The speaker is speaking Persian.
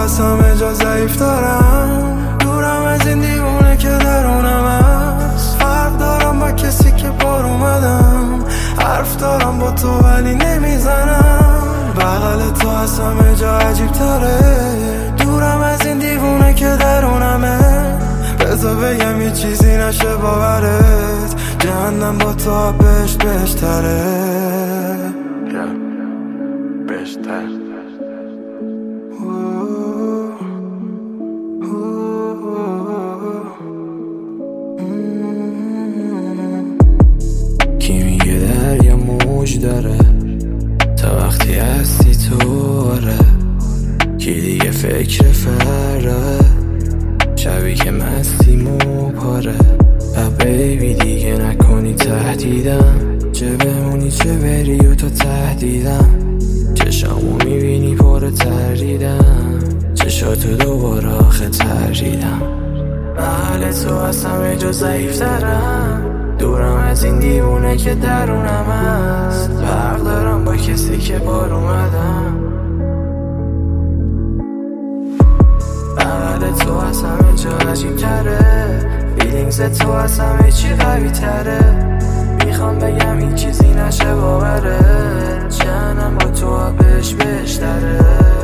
از همه جا ضعیف دارم، دورم از این دیوونه که درونم هست. فرق دارم با کسی که بار اومدم، حرف دارم با تو ولی نمیزنم. بغل تو از همه جا عجیب تره، دورم از این دیوونه که درونمه. بذار بگم یه چیزی نشه باورت، جهنم با تو بهتره. بهتر کی میگه دریا موج داره تا وقتی هستی تو آره. کی دیگه فکر فراره شبی که مستیم و پاره. بیبی دیگه نکنی تهدیدم، چه بمونی چه بری و تا تهدیدم. چشامو میبینی پر تردیدم، چشاتو دوباره آخه تردیدم. محل تو از همه جا ضعیف ترم، دورم از این دیوونه که درونم هست. فرق دارم با کسی که بار اومدم، محل تو از همه جا عجیب تره. فیلینگز تو از همه چی قوی تره. میخوام بگم این چیزی نشه باورت، جهنم با تو بهتره.